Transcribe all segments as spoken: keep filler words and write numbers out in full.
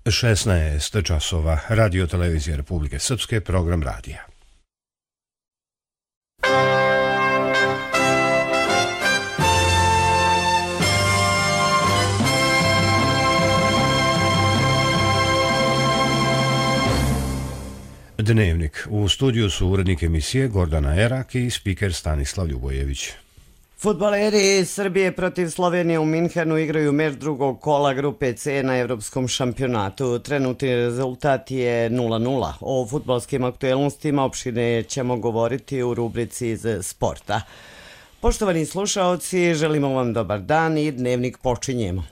šesnaest časova, Radio Televizija Republike Srpske, program radija. Dnevnik. U studiju su urednik emisije Gordana Erak i spiker Stanislav Ljubojević. Fudbaleri Srbije protiv Slovenije u Minhenu igraju meč drugog kola grupe C na evropskom šampionatu. Trenutni rezultat je nula nula. O fudbalskim aktuelnostima opštine ćemo govoriti u rubrici iz sporta. Poštovani slušaoci, želimo vam dobar dan i dnevnik počinjemo.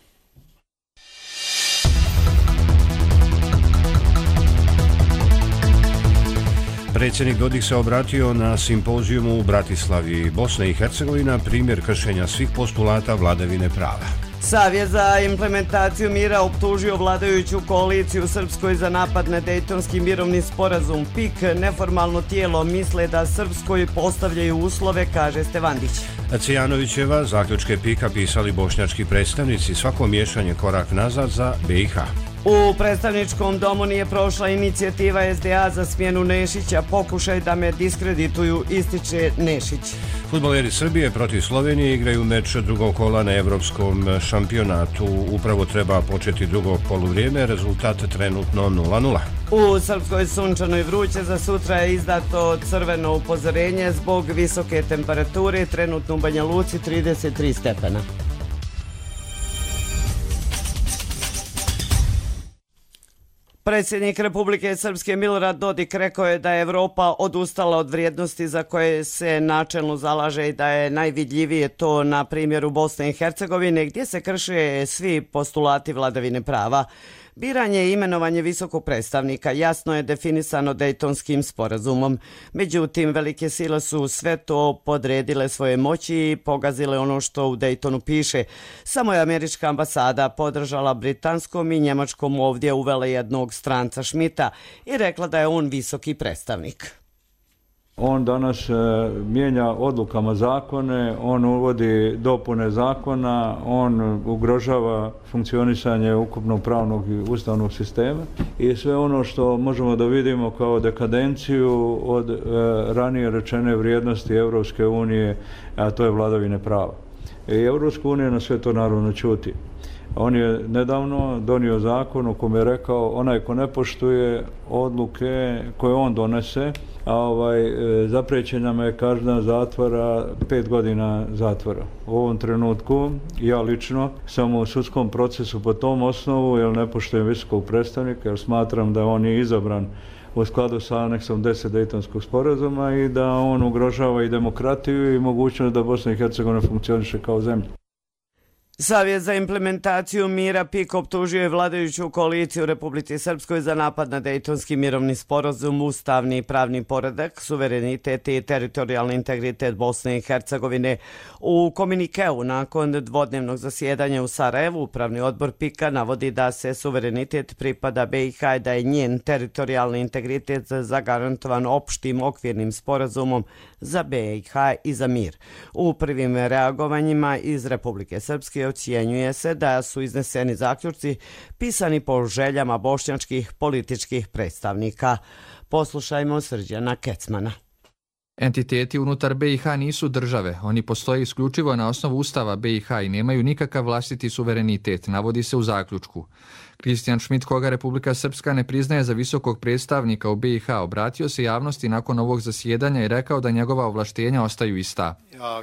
Predsjednik Dodik se obratio na simpozijumu u Bratislavi. Bosna i Hercegovina primjer kršenja svih postulata vladavine prava. Savjet za implementaciju mira optužio vladajuću koaliciju u Srpskoj za napad na Dejtonski mirovni sporazum. P I K, neformalno tijelo, misle da Srpskoj postavljaju uslove, kaže Stevandić. Cijanovićeva zaključke P I K-a pisali bošnjački predstavnici, svako miješanje korak nazad za B i H. U predstavničkom domu nije prošla inicijativa S D A za smjenu Nešića, pokušaj da me diskredituju, ističe Nešić. Fudbaleri Srbije protiv Slovenije igraju meč drugog kola na evropskom šampionatu. Upravo treba početi drugo poluvrijeme, rezultat trenutno nula nula. U Srpskoj sunčano i vruće, za sutra je izdato crveno upozorenje zbog visoke temperature, trenutno u Banja Luci trideset tri stepena. Predsjednik Republike Srpske Milorad Dodik rekao je da je Evropa odustala od vrijednosti za koje se načelno zalaže i da je najvidljivije to na primjeru Bosne i Hercegovine, gdje se krše svi postulati vladavine prava. Biranje i imenovanje visokog predstavnika jasno je definisano Dejtonskim sporazumom. Međutim, velike sile su sve to podredile svoje moći i pogazile ono što u Dejtonu piše. Samo je američka ambasada podržala britanskom i njemačkom ovdje uvela jednog stranca Šmita i rekla da je on visoki predstavnik. On danas e, mijenja odlukama zakone, on uvodi dopune zakona, on ugrožava funkcionisanje ukupnog pravnog i ustavnog sistema i sve ono što možemo da vidimo kao dekadenciju od e, ranije rečene vrijednosti Evropske unije, a to je vladavine prava. I Evropska unija na sve to naravno ćuti. On je nedavno donio zakon u kojem je rekao onaj ko ne poštuje odluke koje on donese, a ovaj, zapriječena je kazna zatvora pet godina zatvora. U ovom trenutku ja lično sam u sudskom procesu po tom osnovu jer ne poštujem visokog predstavnika, jer smatram da on je izabran u skladu sa aneksom deset Dejtonskog sporazuma i da on ugrožava i demokratiju i mogućnost da Bosna i Hercegovina funkcioniše kao zemlja. Savjet za implementaciju mira P I K optužio je vladajuću koaliciju u Republici Srpskoj za napad na Dejtonski mirovni sporazum, ustavni i pravni poredak, suverenitet i teritorijalni integritet Bosne i Hercegovine. U komunikeu nakon dvodnevnog zasjedanja u Sarajevu, upravni odbor P I K-a navodi da se suverenitet pripada B i H i da je njen teritorijalni integritet zagarantovan opštim okvirnim sporazumom za B i H i za mir. U prvim reagovanjima iz Republike Srpske ocjenjuje se da su izneseni zaključci pisani po željama bošnjačkih političkih predstavnika. Poslušajmo Srđana Kecmana. Entiteti unutar B i H nisu države, oni postoje isključivo na osnovu Ustava B i H i nemaju nikakav vlastiti suverenitet, navodi se u zaključku. Kristijan Šmit, koga Republika Srpska ne priznaje za visokog predstavnika u B i H, obratio se javnosti nakon ovog zasjedanja i rekao da njegova ovlaštenja ostaju ista.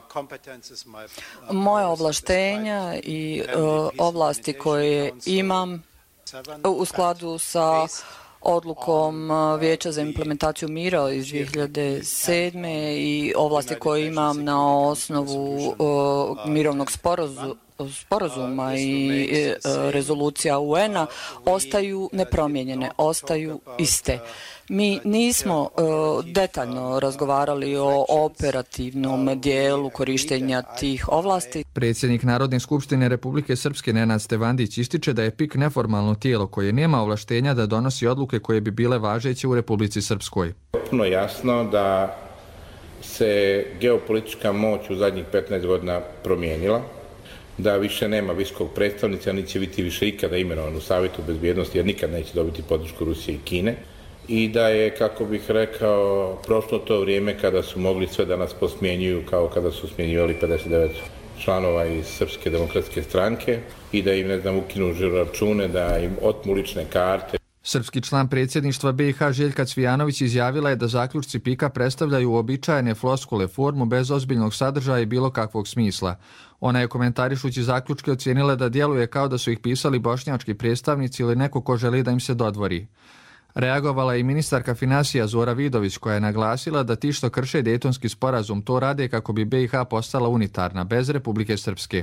Moje ovlaštenja i uh, ovlasti koje imam u skladu sa odlukom Vijeća za implementaciju mira iz dvije hiljade sedme i ovlasti koje imam na osnovu uh, mirovnog sporazuma sporazuma i e, rezolucija U N-a ostaju nepromijenjene, ostaju iste. Mi nismo e, detaljno razgovarali o operativnom dijelu korištenja tih ovlasti. Predsjednik Narodne skupštine Republike Srpske Nenad Stevandić ističe da je P I K neformalno tijelo koje nema ovlaštenja da donosi odluke koje bi bile važeće u Republici Srpskoj. Potpuno jasno da se geopolitička moć u zadnjih petnaest godina promijenila. da više nema visokog predstavnika, niti će biti više ikada imenovan u Savjetu bezbjednosti, jer nikad neće dobiti podršku Rusije i Kine. I da je, kako bih rekao, prošlo to vrijeme kada su mogli sve da nas posmjenjuju kao kada su smjenjivali pedeset devet članova iz Srpske demokratske stranke i da im, ne znam, ukinu žiro-račune, da im otmu lične karte. Srpski član predsjedništva B i H Željka Cvijanović izjavila je da zaključci P I K-a predstavljaju uobičajene floskule, formu bez ozbiljnog sadržaja i bilo kakvog smisla. Ona je komentarišući zaključke ocijenila da djeluje kao da su ih pisali bošnjački predstavnici ili neko ko želi da im se dodvori. Reagovala je i ministarka finansija Zora Vidović koja je naglasila da ti što krše Dejtonski sporazum to rade kako bi B i H postala unitarna, bez Republike Srpske.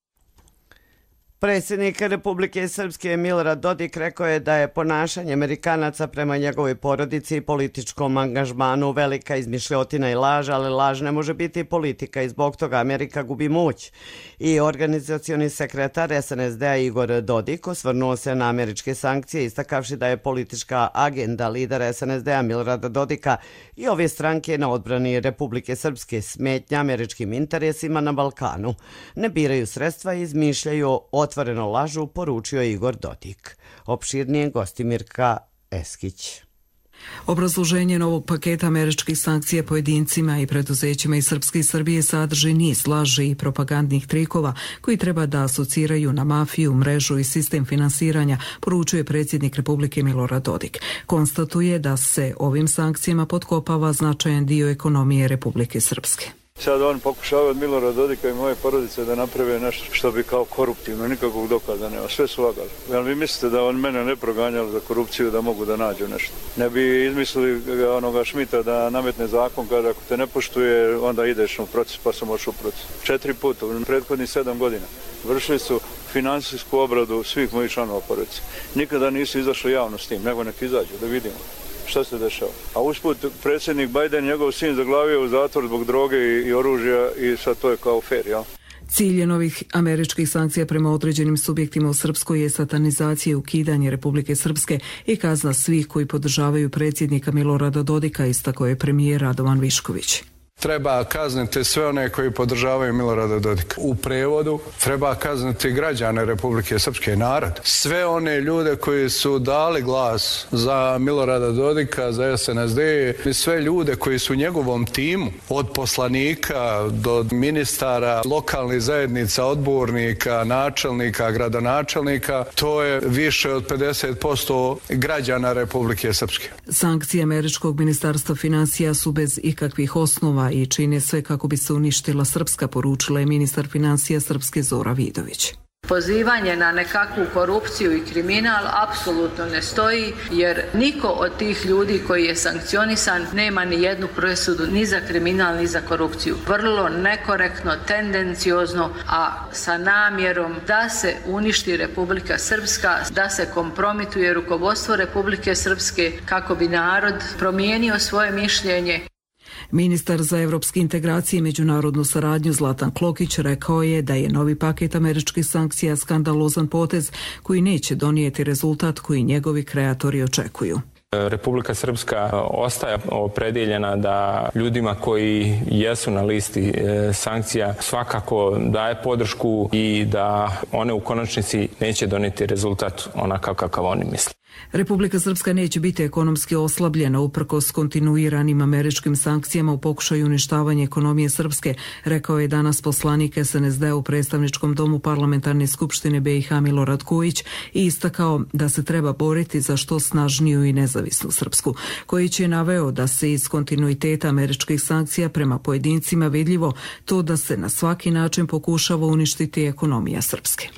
Predsjednik Republike Srpske Milorad Dodik rekao je da je ponašanje Amerikanaca prema njegovoj porodici i političkom angažmanu velika izmišljotina i laž, ali laž ne može biti politika i zbog toga Amerika gubi moć. I organizacioni sekretar S N S D-a Igor Dodik osvrnuo se na američke sankcije, istakavši da je politička agenda lidera S N S D-a Milorada Dodika i ove stranke na odbrani Republike Srpske smetnja američkim interesima na Balkanu. Ne biraju sredstva i izmišljaju otvoreno lažu, poručio je Igor Dodik. Opširnije Gostimirka Eskić. Obrazloženje novog paketa američkih sankcija pojedincima i preduzećima iz Srpske i Srbije sadrži niz laži i propagandnih trikova koji treba da asociraju na mafiju, mrežu i sistem finansiranja, poručuje predsjednik Republike Milorad Dodik. Konstatuje da se ovim sankcijama potkopava značajan dio ekonomije Republike Srpske. Sad on pokušava od Milorada Dodika i moje porodice da naprave nešto što bi kao koruptivno, nikakvog dokaza nema, sve su lagali. Jel vi mislite da on mene ne proganjali za korupciju da mogu da nađu nešto? Ne bi izmislili onoga Šmita da nametne zakon kada ako te ne poštuje onda ideš u proces, pa sam ošao u proces. Četiri puta u prethodnih sedam godina vršili su finansijsku obradu svih mojih članova porodice. Nikada nisu izašli javno s tim, nego nek izađu da vidimo šta se dešava. A usput predsjednik Biden, njegov sin zaglavio u zatvor zbog droge i, i oružja i sad to je kao fair, jel? Cilj je novih američkih sankcija prema određenim subjektima u Srpskoj je satanizacija i ukidanje Republike Srpske i kazna svih koji podržavaju predsjednika Milorada Dodika, istakao je premijer Radovan Višković. Treba kazniti sve one koji podržavaju Milorada Dodika. U prevodu treba kazniti građane Republike Srpske, narod. Sve one ljude koji su dali glas za Milorada Dodika, za S N S D i sve ljude koji su u njegovom timu, od poslanika do ministara, lokalnih zajednica, odbornika, načelnika, gradonačelnika, to je više od pedeset posto građana Republike Srpske. Sankcije američkog ministarstva finansija su bez ikakvih osnova i čine sve kako bi se uništila Srpska, poručila je ministar finansija Srpske Zora Vidović. Pozivanje na nekakvu korupciju i kriminal apsolutno ne stoji, jer niko od tih ljudi koji je sankcionisan nema ni jednu presudu ni za kriminal ni za korupciju. Vrlo nekorektno, tendenciozno, a sa namjerom da se uništi Republika Srpska, da se kompromituje rukovodstvo Republike Srpske kako bi narod promijenio svoje mišljenje. Ministar za evropske integracije i međunarodnu saradnju Zlatan Klokić rekao je da je novi paket američkih sankcija skandalozan potez koji neće donijeti rezultat koji njegovi kreatori očekuju. Republika Srpska ostaje opredjeljena da ljudima koji jesu na listi sankcija svakako daje podršku i da one u konačnici neće donijeti rezultat onakav kakav oni misle. Republika Srpska neće biti ekonomski oslabljena uprkos kontinuiranim američkim sankcijama u pokušaju uništavanja ekonomije Srpske, rekao je danas poslanik S N S D u predstavničkom domu parlamentarne skupštine B i H Milorad Kojić i istakao da se treba boriti za što snažniju i nezavisnu Srpsku. Kojić je naveo da se iz kontinuiteta američkih sankcija prema pojedincima vidljivo to da se na svaki način pokušava uništiti ekonomija Srpske.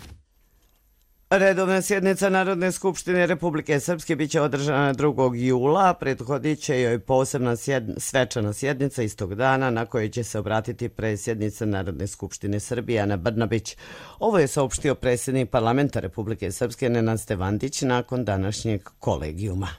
Redovna sjednica Narodne skupštine Republike Srpske biće održana drugog jula, prethodit će joj posebna sjedn... svečana sjednica istog dana na kojoj će se obratiti predsjednica Narodne skupštine Srbije Ana Brnabić. Ovo je saopštio predsjednik parlamenta Republike Srpske Nenad Stevandić nakon današnjeg kolegijuma.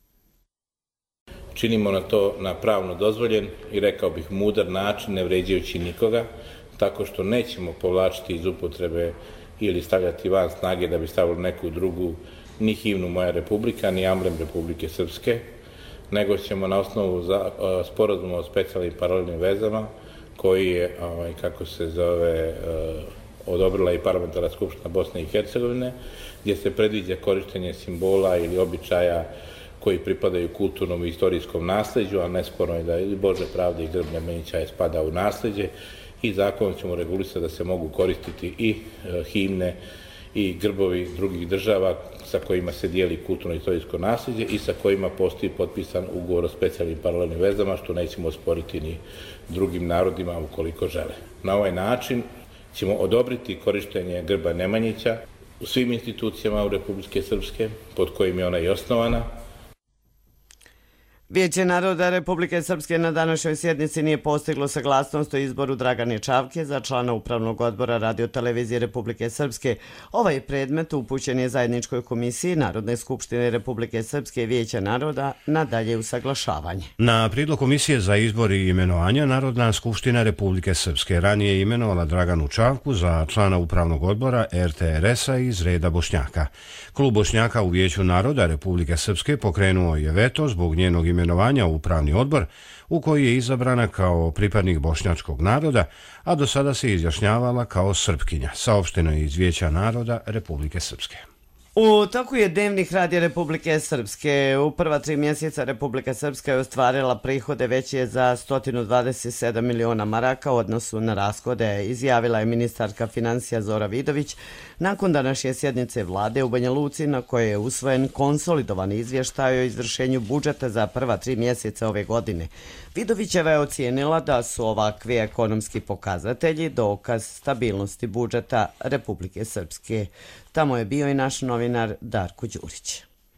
Činimo na to na pravno dozvoljen i rekao bih mudar način, ne vređajući nikoga, tako što nećemo povlačiti iz upotrebe ili stavljati van snage da bi stavili neku drugu, ni himnu Moja Republika, ni amblem Republike Srpske, nego ćemo na osnovu za, uh, sporazuma o specijalnim paralelnim vezama, koji je, ovaj, kako se zove, uh, odobrila i Parlamentarna skupština Bosne i Hercegovine, gdje se predviđa korištenje simbola ili običaja koji pripadaju kulturnom i istorijskom nasljeđu, a nesporno je da i Bože pravde i grb Nemanjića je spada u nasljeđe i zakonom ćemo regulisati da se mogu koristiti i himne i grbovi drugih država sa kojima se dijeli kulturno i istorijsko nasljeđe i sa kojima postoji potpisan ugovor o specijalnim paralelnim vezama, što nećemo osporiti ni drugim narodima ukoliko žele. Na ovaj način ćemo odobriti korištenje grba Nemanjića u svim institucijama u Republike Srpske, pod kojim je ona i osnovana. Vijeće naroda Republike Srpske na današnjoj sjednici nije postiglo saglasnost o izboru Dragane Čavke za člana Upravnog odbora Radio-televizije Republike Srpske. Ovaj predmet upućen je zajedničkoj komisiji Narodne skupštine Republike Srpske i Vijeća naroda na dalje usaglašavanje. Na prijedlog komisije za izbor i imenovanja Narodna skupština Republike Srpske ranije je imenovala Draganu Čavku za člana Upravnog odbora er te er es-a iz reda Bošnjaka. Klub Bošnjaka u Vijeću naroda Republike Srpske pokrenuo je veto zbog njenog imenovanja u Upravni odbor, u koji je izabrana kao pripadnik bošnjačkog naroda, a do sada se izjašnjavala kao Srpkinja, saopšteno je iz Vijeća naroda Republike Srpske. U toku je dnevnih radija Republike Srpske. U prva tri mjeseca Republika Srpska je ostvarila prihode veće za sto dvadeset sedam miliona maraka u odnosu na rashode, izjavila je ministarka financija Zora Vidović nakon današnje sjednice vlade u Banja Luci, na kojoj je usvojen konsolidovani izvještaj o izvršenju budžeta za prva tri mjeseca ove godine. Vidovićeva je ocijenila da su ovakvi ekonomski pokazatelji dokaz stabilnosti budžeta Republike Srpske. Tamo je bio i naš novinar Darko Đurić.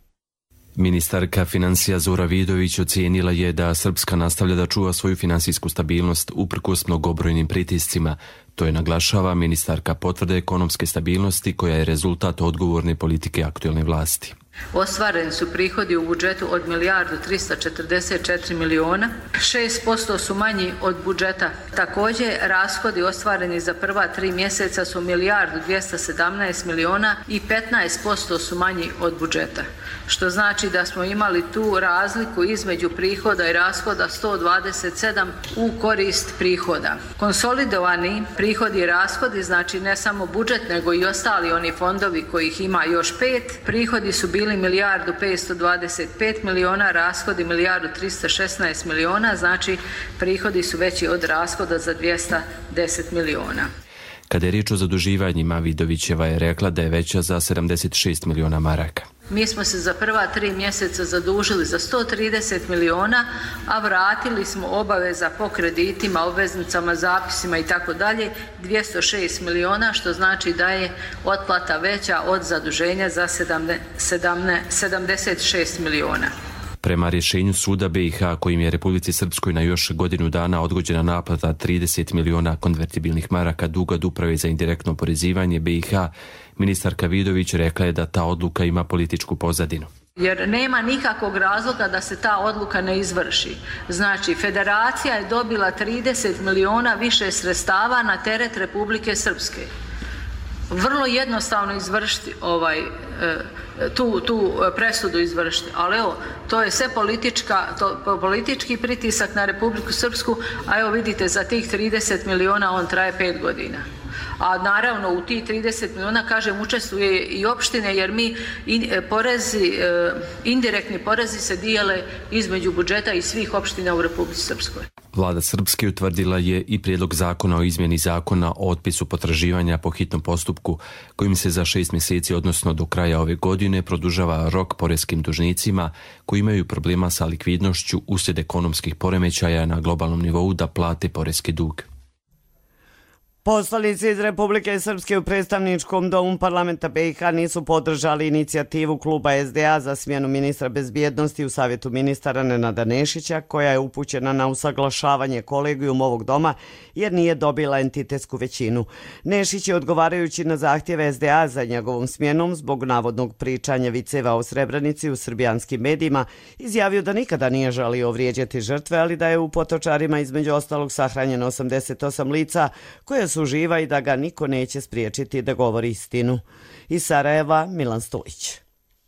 Ministarka financija Zora Vidović ocijenila je da Srpska nastavlja da čuva svoju finansijsku stabilnost uprkos mnogobrojnim pritiscima. To je naglašava ministarka potvrde ekonomske stabilnosti koja je rezultat odgovorne politike aktuelne vlasti. Ostvareni su prihodi u budžetu od milijardu trista četrdeset četiri miliona, šest posto su manji od budžeta. Također, rashodi ostvareni za prva tri mjeseca su milijardu dvjesto sedamnaest miliona i petnaest posto su manji od budžeta. Što znači da smo imali tu razliku između prihoda i rashoda sto dvadeset sedam u korist prihoda. Konsolidovani prihodi i rashodi, znači ne samo budžet, nego i ostali oni fondovi kojih ima još pet, prihodi su bili milijardu petsto dvadeset pet miliona, rashodi milijardu trista šesnaest miliona, znači prihodi su veći od rashoda za dvjesto deset miliona. Kada je riječ o zaduživanjima, Vidovićeva je rekla da je veća za sedamdeset šest miliona maraka. Mi smo se za prva tri mjeseca zadužili za sto trideset miliona, a vratili smo obaveza po kreditima, obveznicama, zapisima i tako dalje dvjesto šest miliona, što znači da je otplata veća od zaduženja za sedamdeset šest miliona. Prema rješenju suda be i ha kojim je Republici Srpskoj na još godinu dana odgođena naplata trideset miliona konvertibilnih maraka duga od Uprave za indirektno oporezivanje be i ha, ministarka Vidović rekla je da ta odluka ima političku pozadinu. Jer nema nikakvog razloga da se ta odluka ne izvrši. Znači, federacija je dobila trideset miliona više sredstava na teret Republike Srpske. Vrlo jednostavno izvršiti ovaj, tu, tu presudu izvršiti, ali evo, to je sve politička, to, politički pritisak na Republiku Srpsku, a evo vidite, za tih trideset miliona on traje pet godina. A naravno u tih trideset miliona, kažem, učestvuje i opštine, jer mi in, porezi, indirektni porezi se dijele između budžeta i svih opština u Republici Srpskoj. Vlada Srpske utvrdila je i prijedlog zakona o izmjeni zakona o otpisu potraživanja po hitnom postupku, kojim se za šest mjeseci, odnosno do kraja ove godine, produžava rok poreskim dužnicima koji imaju problema sa likvidnošću uslijed ekonomskih poremećaja na globalnom nivou da plate poreski dug. Poslanici iz Republike Srpske u predstavničkom domu parlamenta be i ha nisu podržali inicijativu kluba es de a za smjenu ministra bezbjednosti u Savjetu ministara Nenada Nešića, koja je upućena na usaglašavanje kolegijum ovog doma jer nije dobila entitetsku većinu. Nešić je, odgovarajući na zahtjeve es de a za njegovom smjenom zbog navodnog pričanja viceva o Srebrenici u srbijanskim medijima, izjavio da nikada nije želio vrijeđati žrtve, ali da je u potočarima između ostalog sahranjeno osamdeset osam lica koje su živa i da ga niko neće spriječiti da govori istinu. Iz Sarajeva, Milan Stojić.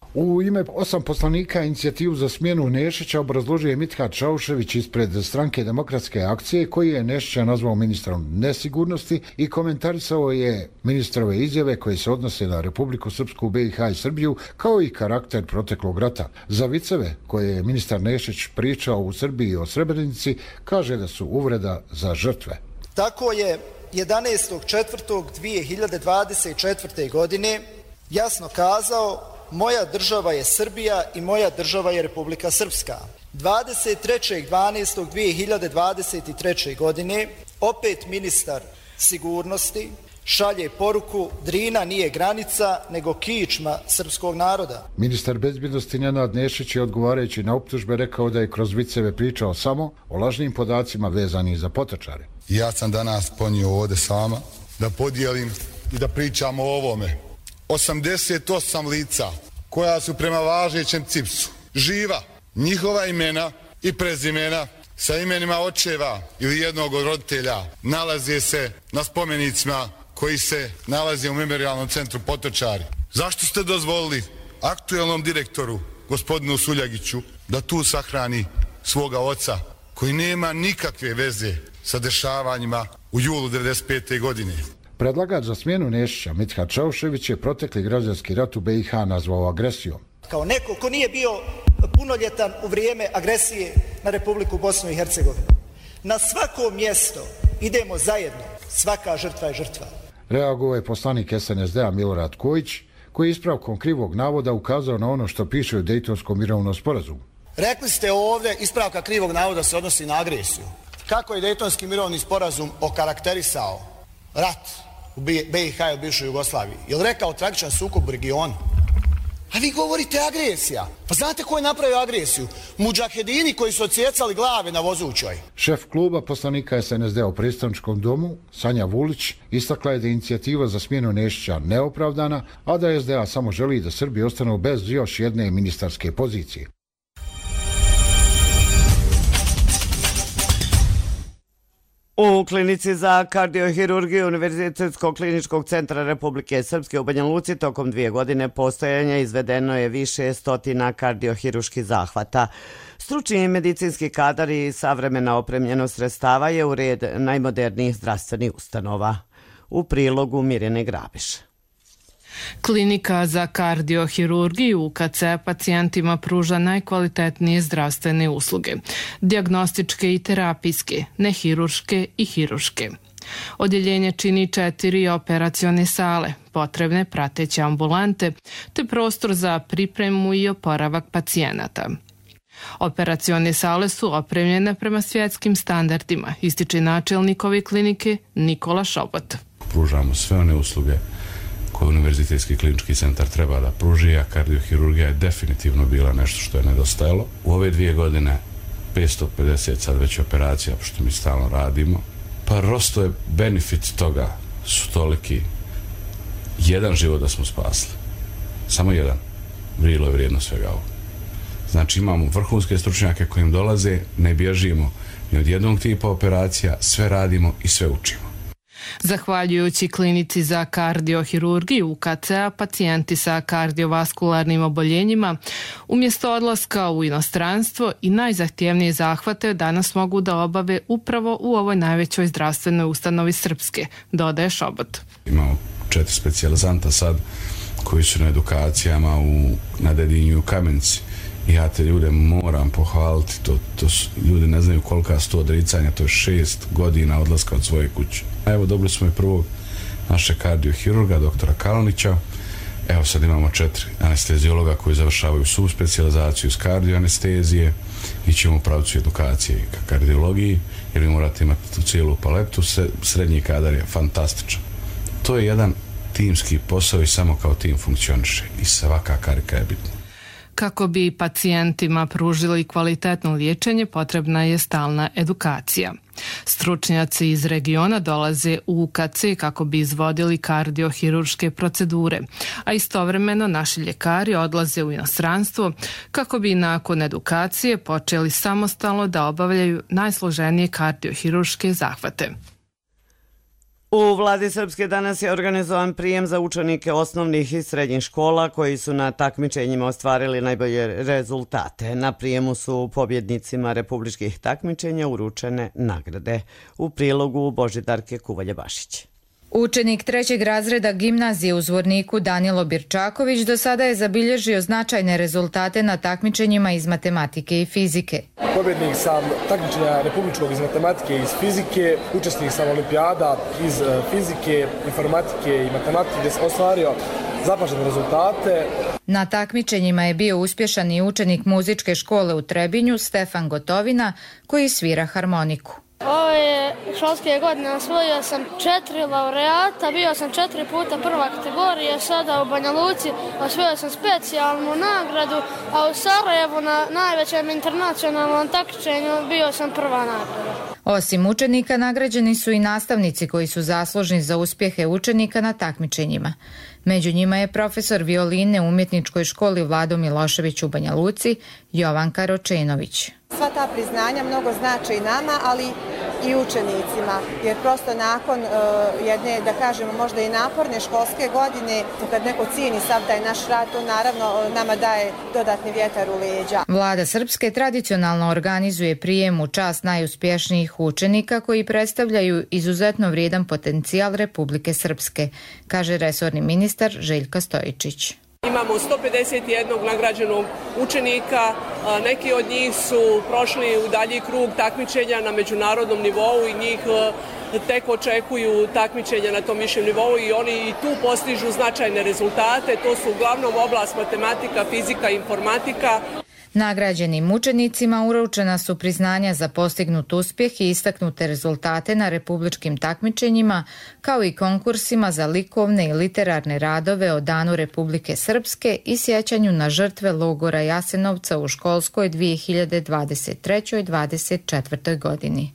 U ime osam poslanika inicijativu za smjenu Nešića obrazložio je Mithat Čaušević ispred stranke Demokratske akcije, koji je Nešića nazvao ministrom nesigurnosti i komentarisao je ministrove izjave koje se odnose na Republiku Srpsku, B i H i Srbiju, kao i karakter proteklog rata. Za viceve koje je ministar Nešić pričao u Srbiji o Srebrenici, kaže da su uvreda za žrtve. Tako je jedanaestog četvrtog dvije hiljade dvadeset četvrte. godine jasno kazao: moja država je Srbija i moja država je Republika Srpska. dvadeset trećeg dvanaestog dvije hiljade dvadeset treće. godine opet ministar sigurnosti šalje poruku: Drina nije granica, nego kičma srpskog naroda. Ministar bezbjednosti Nenad Nešić je odgovarajući na optužbe rekao da je kroz viceve pričao samo o lažnim podacima vezanih za potočare. Ja sam danas ponio ovdje sama da podijelim i da pričamo o ovome. osamdeset osam lica koja su prema važećem cipsu živa, njihova imena i prezimena sa imenima očeva ili jednog od roditelja nalaze se na spomenicima koji se nalaze u Memorijalnom centru Potočari. Zašto ste dozvolili aktuelnom direktoru, gospodinu Suljagiću, da tu sahrani svoga oca koji nema nikakve veze sa dešavanjima u julu devedeset pete. godine? Predlagač za smjenu Nešića, Mithat Čaušević, je protekli građanski rat u B i H nazvao agresijom. Kao neko ko nije bio punoljetan u vrijeme agresije na Republiku Bosnu i Hercegovinu, na svako mjesto idemo zajedno, svaka žrtva je žrtva. Reagovao je poslanik S N S D-a Milorad Kojić, koji je ispravkom krivog navoda ukazao na ono što piše u Dejtonskom mirovnom sporazumu. Rekli ste ovdje, ispravka krivog navoda se odnosi na agresiju. Kako je Dejtonski mirovni sporazum okarakterisao rat u B i H i u bivšoj Jugoslaviji? Je li rekao tragičan sukob u regionu? A vi govorite agresija. Pa znate ko je napravio agresiju? Mudžahedini koji su odsjecali glave na vozućoj. Šef kluba poslanika S N S D-a u predstavničkom domu, Sanja Vulić, istakla je da je inicijativa za smjenu Nešića neopravdana, a da S D A samo želi da Srbi ostanu bez još jedne ministarske pozicije. U klinici za kardiohirurgiju Univerzitetskog kliničkog centra Republike Srpske u Banja Luci tokom dvije godine postojanja izvedeno je više stotina kardiohiruških zahvata. Stručni medicinski kadar i savremena opremljenost sredstava je u red najmodernijih zdravstvenih ustanova. U prilogu Mirjane Grabiš. Klinika za kardiohirurgiju U K C pacijentima pruža najkvalitetnije zdravstvene usluge, dijagnostičke i terapijske, nehirurške i hirurške. Odjeljenje čini četiri operacione sale, potrebne prateće ambulante, te prostor za pripremu i oporavak pacijenata. Operacione sale su opremljene prema svjetskim standardima, ističe načelnik ove klinike Nikola Šobot. Pružamo sve one usluge koje Univerzitetski klinički centar treba da pruži, a kardiohirurgija je definitivno bila nešto što je nedostajalo. U ove dvije godine petsto pedeset sad već operacija, pošto mi stalno radimo, pa prosto je benefit toga su toliki. Jedan život da smo spasli. Samo jedan. Vrilo je vrijedno svega ovo. Znači imamo vrhunske stručnjake kojim dolaze, ne bježimo ni od jednog tipa operacija, sve radimo i sve učimo. Zahvaljujući klinici za kardiohirurgiju U K C-a, pacijenti sa kardiovaskularnim oboljenjima umjesto odlaska u inostranstvo i najzahtjevnije zahvate danas mogu da obave upravo u ovoj najvećoj zdravstvenoj ustanovi Srpske, dodaje Šobot. Imamo četiri specijalizanta sad koji su na edukacijama u, na Dedinju i u Kamenici. I ja te ljude moram pohvaliti, to, to su, ljudi ne znaju kolika su to odricanja, to je šest godina odlaska od svoje kuće. Evo, dobili smo i prvog našeg kardiohirurga, doktora Kalnića. Evo sad imamo četiri anesteziologa koji završavaju subspecijalizaciju iz kardioanestezije i ćemo u pravcu edukacije ka kardiologiji, jer vi morate imati tu cijelu paletu, srednji kadar je fantastičan. To je jedan timski posao i samo kao tim funkcioniše i svaka karika je bitna. Kako bi pacijentima pružili kvalitetno liječenje, potrebna je stalna edukacija. Stručnjaci iz regiona dolaze u U K C kako bi izvodili kardiohirurške procedure, a istovremeno naši ljekari odlaze u inostranstvo kako bi nakon edukacije počeli samostalno da obavljaju najsloženije kardiohirurške zahvate. U vladi Srpske danas je organizovan prijem za učenike osnovnih i srednjih škola koji su na takmičenjima ostvarili najbolje rezultate. Na prijemu su pobjednicima republičkih takmičenja uručene nagrade. U prilogu Božidarke Kuvalje-Bašić. Učenik trećeg razreda gimnazije u Zvorniku Danilo Birčaković do sada je zabilježio značajne rezultate na takmičenjima iz matematike i fizike. Pobjednik sam takmičenja republičkog iz matematike i iz fizike, učesnik sam olimpijada iz fizike, informatike i matematike gdje sam ostvario zapažene rezultate. Na takmičenjima je bio uspješan i učenik muzičke škole u Trebinju Stefan Gotovina koji svira harmoniku. Ove školske godine osvojio sam četiri laureata, bio sam četiri puta prva kategorija, sada u Banja Luci osvojio sam specijalnu nagradu, a u Sarajevu na najvećem internacionalnom takmičenju bio sam prva nagrada. Osim učenika, nagrađeni su i nastavnici koji su zaslužni za uspjehe učenika na takmičenjima. Među njima je profesor violine u umjetničkoj školi Vlado Milošević u Banja Luci, Jovanka Ročenović. Sva ta priznanja mnogo znače i nama, ali i učenicima, jer prosto nakon uh, jedne, da kažemo, možda i naporne školske godine, kad neko cijeni sav taj naš rad, to naravno nama daje dodatni vjetar u leđa. Vlada Srpske tradicionalno organizuje prijem u čast najuspješnijih učenika koji predstavljaju izuzetno vrijedan potencijal Republike Srpske, kaže resorni ministar Željka Stojičić. Imamo sto pedeset jedan nagrađenog učenika, neki od njih su prošli u dalji krug takmičenja na međunarodnom nivou i njih tek očekuju takmičenja na tom višem nivou i oni i tu postižu značajne rezultate. To su uglavnom oblast matematika, fizika i informatika. Nagrađenim učenicima uručena su priznanja za postignut uspjeh i istaknute rezultate na republičkim takmičenjima, kao i konkursima za likovne i literarne radove o Danu Republike Srpske i sjećanju na žrtve logora Jasenovca u školskoj dvije hiljade dvadeset trećoj dvadeset četvrtoj godini.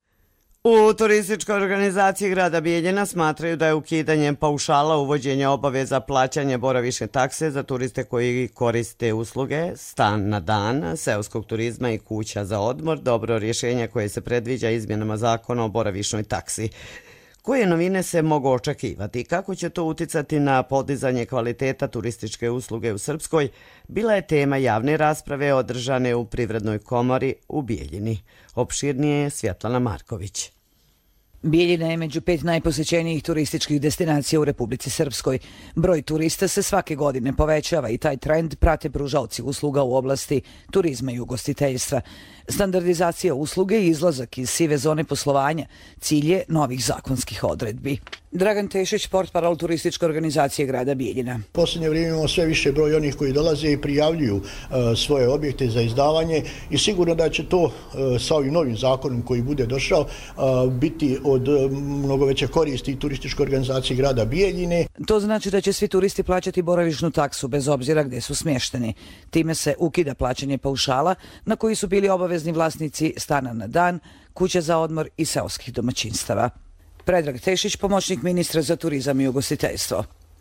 U turističkoj organizaciji grada Bijeljina smatraju da je ukidanjem paušala uvođenja obaveza plaćanja boravišne takse za turiste koji koriste usluge stan na dan, seoskog turizma i kuća za odmor dobro rješenje koje se predviđa izmjenama zakona o boravišnoj taksi. Koje novine se mogu očekivati? Kako će to uticati na podizanje kvaliteta turističke usluge u Srpskoj? Bila je tema javne rasprave održane u Privrednoj komori u Bijeljini. Opširnije je Svjetlana Marković. Bijeljina je među pet najposećenijih turističkih destinacija u Republici Srpskoj. Broj turista se svake godine povećava i taj trend prate pružaoci usluga u oblasti turizma i ugostiteljstva. Standardizacija usluge i izlazak iz sive zone poslovanja cilj je novih zakonskih odredbi. Dragan Tešić, portparol turističke organizacije grada Bijeljina. Posljednje vrijeme imamo sve više broj onih koji dolaze i prijavljuju uh, svoje objekte za izdavanje i sigurno da će to uh, sa ovim novim zakonom koji bude došao uh, biti od uh, mnogo veće koristi i turističke organizacije grada Bijeljine. To znači da će svi turisti plaćati boravišnu taksu bez obzira gdje su smješteni. Time se ukida plaćanje paušala na koji su bili obavezni vlasnici stana na dan, kuća za odmor i seoskih domaćinstava. Predrag Tešić, pomoćnik ministra za turizam i ugostiteljstvo.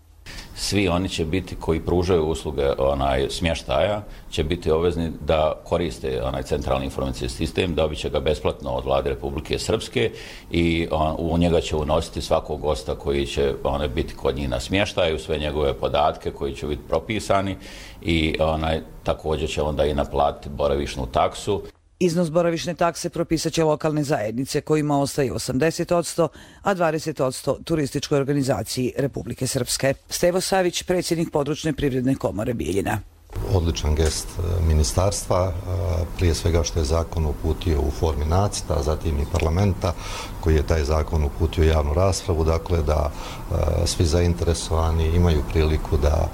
Svi oni će biti koji pružaju usluge onaj smještaja će biti obvezni da koriste onaj centralni informacijski sistem, dobit će ga besplatno od Vlade Republike Srpske i on, u njega će unositi svakog gosta koji će onaj biti kod njih na smještaju, sve njegove podatke koji će biti propisani i onaj također će onda i naplatiti boravišnu taksu. Iznos boravišne takse propisat će lokalne zajednice kojima ostaje osamdeset posto, a dvadeset posto turističkoj organizaciji Republike Srpske. Stevo Savić, predsjednik područne privredne komore Bijeljina. Odličan gest ministarstva, prije svega što je zakon uputio u formi nacrta, zatim i parlamenta koji je taj zakon uputio u javnu raspravu, dakle da svi zainteresovani imaju priliku da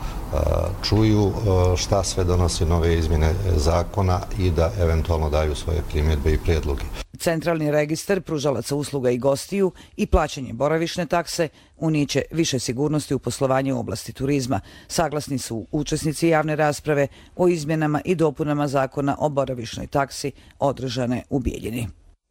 čuju šta sve donosi nove izmjene zakona i da eventualno daju svoje primjedbe i prijedloge. Centralni registar pružalaca usluga i gostiju i plaćanje boravišne takse uniće više sigurnosti u poslovanju u oblasti turizma. Saglasni su učesnici javne rasprave o izmjenama i dopunama zakona o boravišnoj taksi održane u Bijeljini.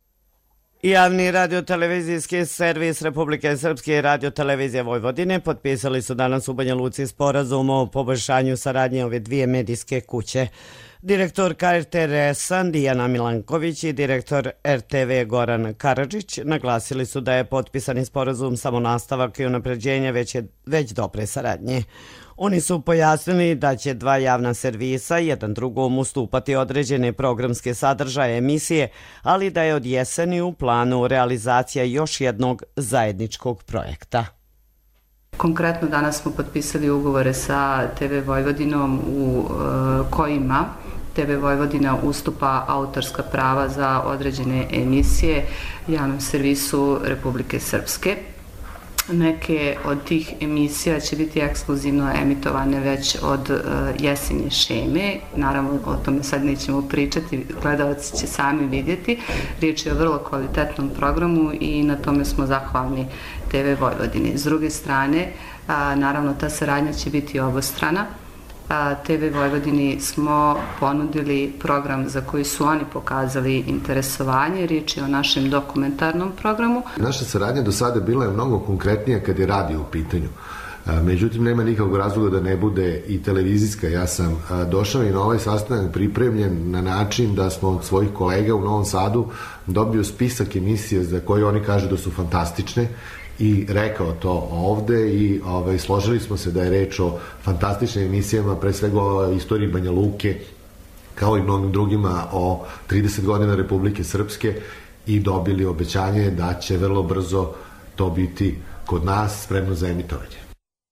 Javni radiotelevizijski servis Republike Srpske i radiotelevizije Vojvodine potpisali su danas u Banja Luci sporazum o poboljšanju saradnje ove dvije medijske kuće. Direktor K R T R S-a Dijana Milanković i direktor R T V Goran Karadžić naglasili su da je potpisani sporazum samo nastavak i unapređenje već, je, već dobre saradnje. Oni su pojasnili da će dva javna servisa jedan drugom ustupati određene programske sadržaje emisije, ali da je od jeseni u planu realizacija još jednog zajedničkog projekta. Konkretno danas smo potpisali ugovore sa T V Vojvodinom u kojima T V Vojvodina ustupa autorska prava za određene emisije javnom servisu Republike Srpske. Neke od tih emisija će biti ekskluzivno emitovane već od uh, jesenje šeme. Naravno, o tome sad nećemo pričati, gledalci će sami vidjeti. Riječ je o vrlo kvalitetnom programu i na tome smo zahvalni T V Vojvodini. S druge strane, a, naravno, ta saradnja će biti obostrana. T V Vojvodini smo ponudili program za koji su oni pokazali interesovanje. Riječ je o našem dokumentarnom programu. Naša saradnja do sada bila je mnogo konkretnija kad je radio u pitanju. Međutim, nema nikakvog razloga da ne bude i televizijska. Ja sam došao i na ovaj sastanak pripremljen na način da smo od svojih kolega u Novom Sadu dobio spisak emisija za koje oni kažu da su fantastične i rekao to ovde i ovaj, složili smo se da je reč o fantastičnim emisijama, pre svega o istoriji Banja Luke, kao i mnogim drugima o trideset godina Republike Srpske i dobili obećanje da će vrlo brzo to biti kod nas spremno za emitovanje.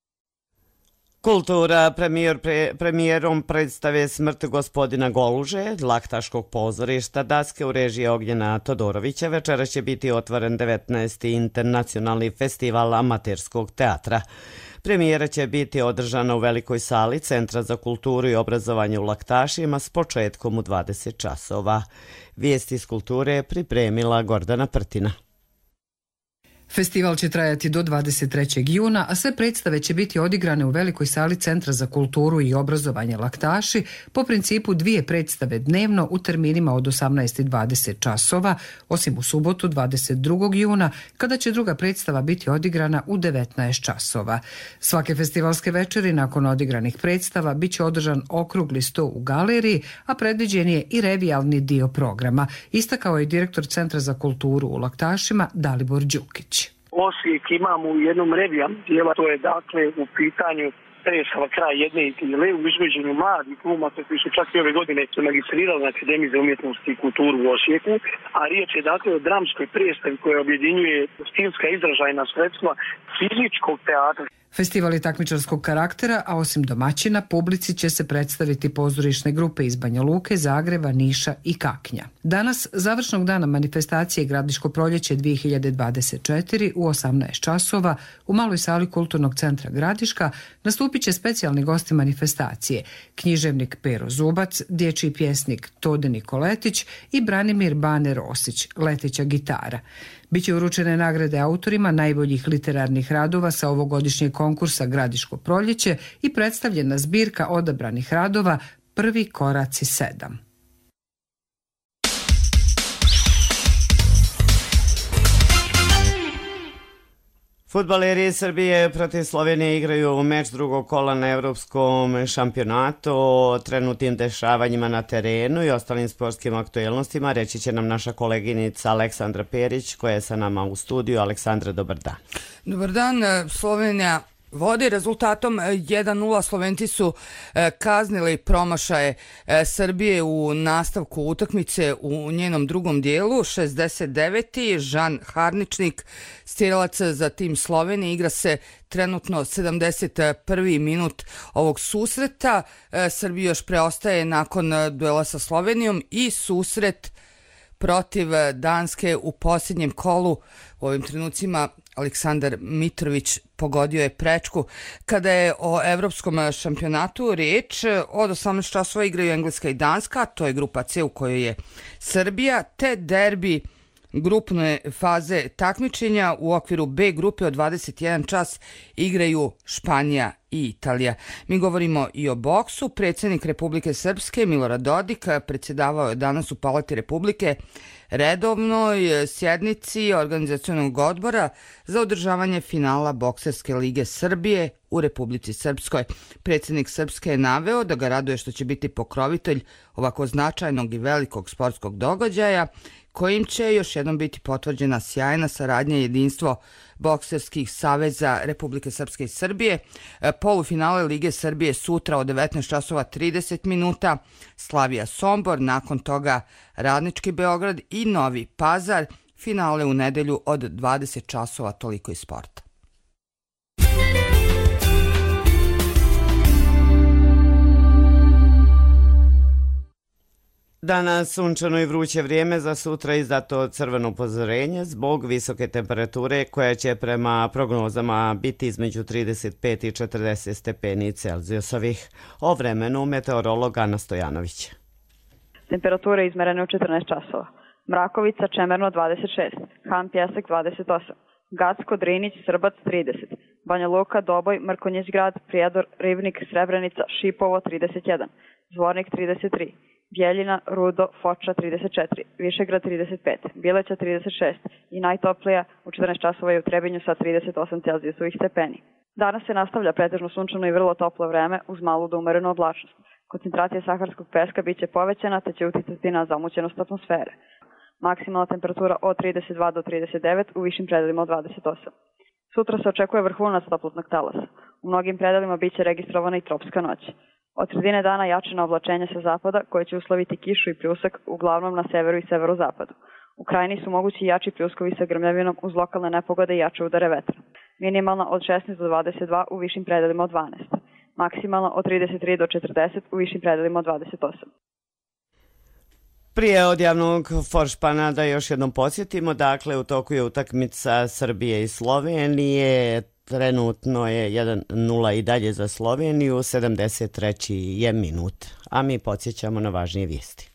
Kultura premijer, pre, premijerom predstave Smrt gospodina Goluže, Laktaškog pozorišta Daske u režiji Ognjena Todorovića, večera će biti otvoren devetnaesti internacionalni festival amaterskog teatra. Premijera će biti održana u velikoj sali Centra za kulturu i obrazovanje u Laktašima s početkom u dvadeset časova. Vijesti iz kulture je pripremila Gordana Prtina. Festival će trajati do dvadeset trećeg juna, a sve predstave će biti odigrane u velikoj sali Centra za kulturu i obrazovanje Laktaši po principu dvije predstave dnevno u terminima od osamnaest i dvadeset časova, osim u subotu dvadeset drugog juna, kada će druga predstava biti odigrana u devetnaest časova. Svake festivalske večeri nakon odigranih predstava bit će održan okrugli sto u galeriji, a predviđen je i revijalni dio programa, istakao je direktor Centra za kulturu u Laktašima Dalibor Đukić. Osijek imamo u jednom revijam dijela, to je dakle u pitanju predstava Kraj jedne idile u izvođenju mladih glumaca koji su čak i ove godine su magistrirali na Akademiji za umjetnost i kulturu u Osijeku, a riječ je dakle o dramskoj predstavi koja objedinjuje stilska izražajna sredstva fizičkog teatra. Festival je takmičarskog karaktera, a osim domaćina, publici će se predstaviti pozorišne grupe iz Banja Luke, Zagreba, Niša i Kaknja. Danas, završnog dana manifestacije Gradiško proljeće dvije hiljade dvadeset četiri u osamnaest časova u maloj sali Kulturnog centra Gradiška nastupit će specijalni gosti manifestacije, književnik Pero Zubac, dječji pjesnik Tode Nikoletić i Branimir Bane Rosić, leteća gitara. Biće uručene nagrade autorima najboljih literarnih radova sa ovogodišnjeg konkursa Gradiško proljeće i predstavljena zbirka odabranih radova Prvi koraci sedam. Fudbaleri Srbije protiv Slovenije igraju meč drugog kola na evropskom šampionatu. O trenutnim dešavanjima na terenu i ostalim sportskim aktuelnostima reći će nam naša koleginica Aleksandra Perić koja je sa nama u studiju. Aleksandra, dobar dan. Dobar dan. Slovenija vodi rezultatom jedan nula. Slovenci su kaznili promašaje Srbije u nastavku utakmice u njenom drugom dijelu. šezdeset deveti. Žan Harničnik, strijelac za tim Slovenije, igra se trenutno sedamdeset prvi minut ovog susreta. Srbiji još preostaje nakon duela sa Slovenijom i susret protiv Danske u posljednjem kolu. U ovim trenucima Aleksandar Mitrović pogodio je prečku. Kada je o evropskom šampionatu riječ, od osamnaest časova igraju Engleska i Danska, to je grupa C u kojoj je Srbija, te derbi grupne faze takmičenja u okviru B grupe od dvadeset jedan čas igraju Španija i Italija. Mi govorimo i o boksu. Predsjednik Republike Srpske Milorad Dodik predsjedavao je danas u Palati Republike redovnoj sjednici organizacionog odbora za održavanje finala Bokserske lige Srbije u Republici Srpskoj. Predsjednik Srpske je naveo da ga raduje što će biti pokrovitelj ovako značajnog i velikog sportskog događaja, kojim će još jednom biti potvrđena sjajna saradnja i jedinstvo bokserskih saveza Republike Srpske i Srbije. Polufinale Lige Srbije sutra od devetnaest časova trideset minuta, Slavija Sombor, nakon toga Radnički Beograd i Novi Pazar, finale u nedelju od dvadeset časova, toliko iz sporta. Danas sunčano i vruće vrijeme, za sutra izdato crveno upozorenje zbog visoke temperature koja će prema prognozama biti između trideset pet i četrdeset stepeni Celzijusovih. O vremenu meteorolog Ana Stojanović. Temperature izmerene u četrnaest časova. Mrakovica, Čemerno dvadeset šest, Han Pjesak dvadeset osam, Gacko, Drinić, Srbac trideset, Banja Luka, Doboj, Mrkonjić Grad, Prijedor, Ribnik, Srebrenica, Šipovo trideset jedan, Zvornik trideset tri, Bjeljina, Rudo, Foča trideset četiri, Višegrad trideset pet, Bileća trideset šest i najtoplija u četrnaest časova je u Trebinju sa trideset osam Celzijusovih stepeni. Danas se nastavlja pretežno sunčano i vrlo toplo vreme uz malu do umerenu oblačnost. Koncentracija saharskog peska biće povećana te će uticati na zamućenost atmosfere. Maksimalna temperatura od trideset dva do trideset devet, u višim predelima od dvadeset osam. Sutra se očekuje vrhunac toplotnog talasa. U mnogim predelima biće registrovana i tropska noć. Od sredine dana jačina oblačenja sa zapada koje će usloviti kišu i pljusak uglavnom na severu i severozapadu. U krajini su mogući jači pljuskovi sa grmljavinom uz lokalne nepogode i jače udare vetra. Minimalna od šesnaest do dvadeset dva, u višim predelima od dvanaest. Maksimalna od trideset tri do četrdeset, u višim predelima od dvadeset osam. Prije odjavnog foršpana da još jednom podsjetimo, dakle u toku je utakmica Srbije i Slovenije, trenutno je jedan nula i dalje za Sloveniju, sedamdeset treći je minut, a mi podsjećamo na važnije vijesti.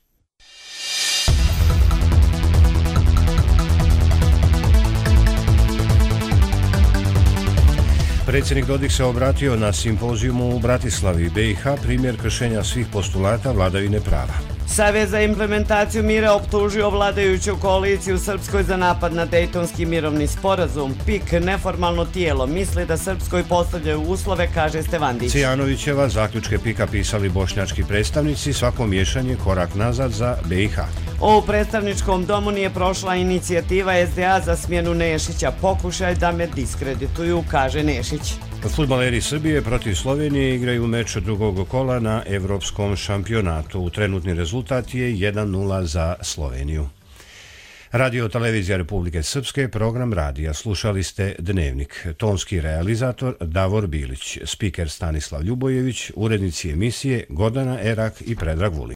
Predsjednik Dodik se obratio na simpozijumu u Bratislavi. B i H primjer kršenja svih postulata vladavine prava. Savez za implementaciju mira optužio vladajuću koaliciju u Srpskoj za napad na Dejtonski mirovni sporazum. P I K, neformalno tijelo, misli da Srpskoj postavljaju uslove, kaže Stevandić. Cijanovićeva zaključke P I K-a pisali bošnjački predstavnici, svako miješanje korak nazad za B i H. U predstavničkom domu nije prošla inicijativa S D A za smjenu Nešića. Pokušaj da me diskredituju, kaže Nešić. Fudbaleri Srbije protiv Slovenije igraju meč drugog kola na evropskom šampionatu. Trenutni rezultat je jedan nula za Sloveniju. Radio televizija Republike Srpske, program radija. Slušali ste Dnevnik. Tonski realizator Davor Bilić, spiker Stanislav Ljubojević, urednici emisije Gordana Erak i Predrag Vulin.